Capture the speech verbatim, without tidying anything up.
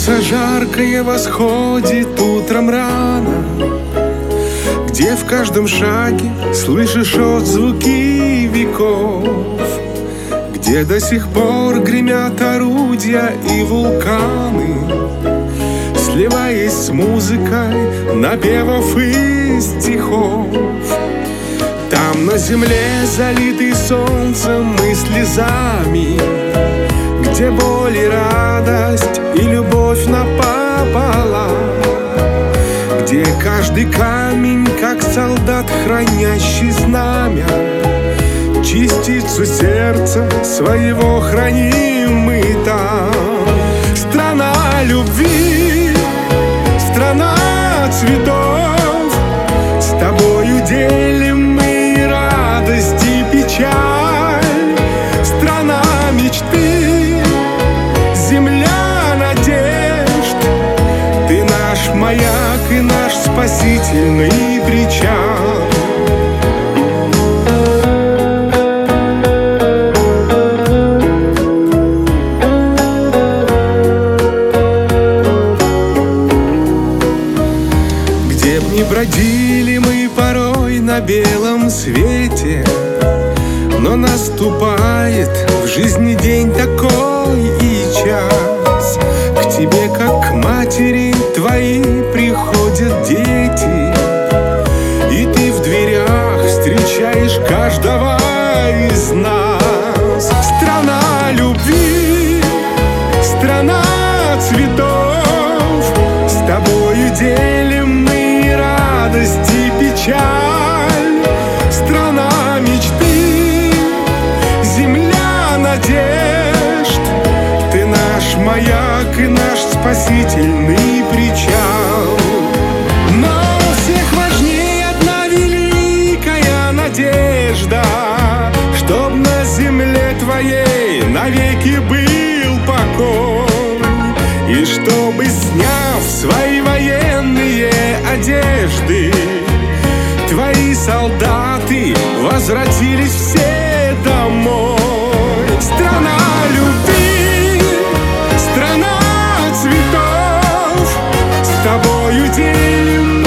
Солнце жаркое восходит утром рано, где в каждом шаге слышишь отзвуки веков, где до сих пор гремят орудия и вулканы, сливаясь с музыкой напевов и стихов. Там на земле, залитый солнцем и слезами, где боль и радость и любовь напополам, где каждый камень, как солдат, хранящий знамя, частицу сердца своего храним мы там. Страна любви, страна цветов, с тобою делим мы радость и печаль. Страна мечты, земля надежд, ты наш маяк и наш спасительный причал. Где б ни бродили мы порой на белом свете, но наступает в жизни день такой и час. К тебе, как к матери твоей, приходят дети, и ты в дверях встречаешь каждого из нас. Страна любви, страна цветов, с тобою делим мы радость и печаль. Страна мечты, земля надежд, ты наш маяк и наш спасительный причал. Но у всех важнее одна великая надежда, чтоб на земле твоей навеки был покой, и чтобы, сняв свои военные одежды, твои солдаты возвратились все домой. Страна любви, страна цветов, с тобою делим